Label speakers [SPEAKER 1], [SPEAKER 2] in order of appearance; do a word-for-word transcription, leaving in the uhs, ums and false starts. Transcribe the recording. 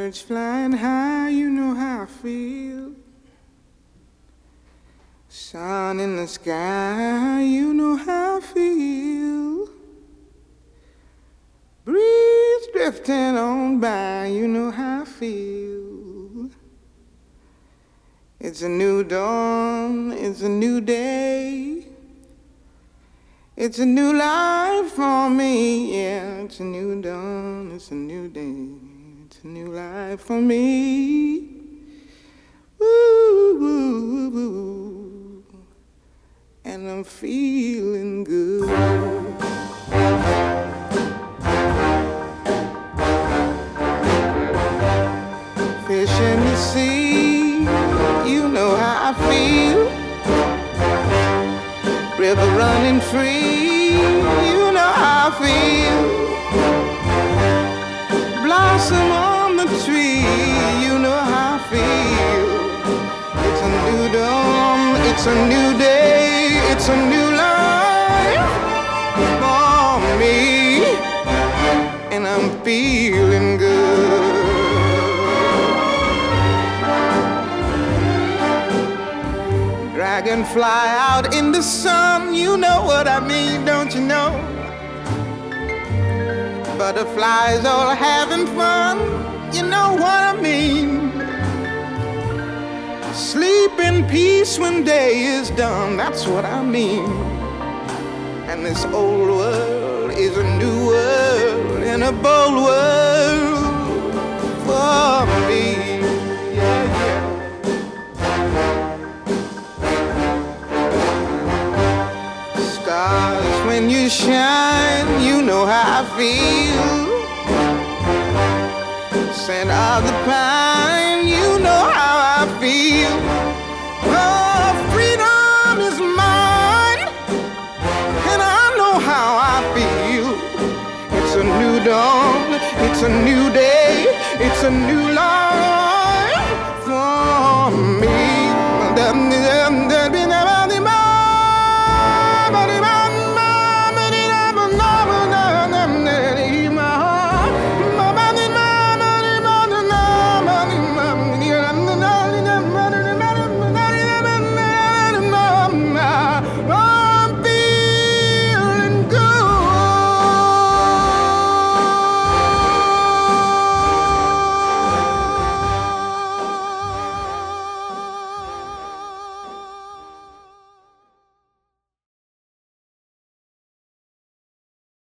[SPEAKER 1] Birds flying high, you know how I feel. Sun in the sky, you know how I feel. Breeze drifting on by, you know how I feel. It's a new dawn, it's a new day. It's a new life for me, yeah. It's a new dawn, it's a new day. It's a new life for me. Woo, woo, woo, woo. And I'm feeling good. Fish in the sea, you know how I feel. River running free, you know how I feel. Blossom on the tree, you know how I feel. It's a new dawn, it's a new day, it's a new life for me. And I'm feeling good. Dragonfly out in the sun, you know what I mean, don't you know? Butterflies all having fun, you know what I mean. Sleep in peace when day is done, that's what I mean. And this old world is a new world and a bold world for me. Yeah, yeah. Stars, when you shine, you know how I feel. Scent of the pine, you know how I feel. Oh, freedom is mine, and I know how I feel. It's a new dawn, it's a new day, it's a new life.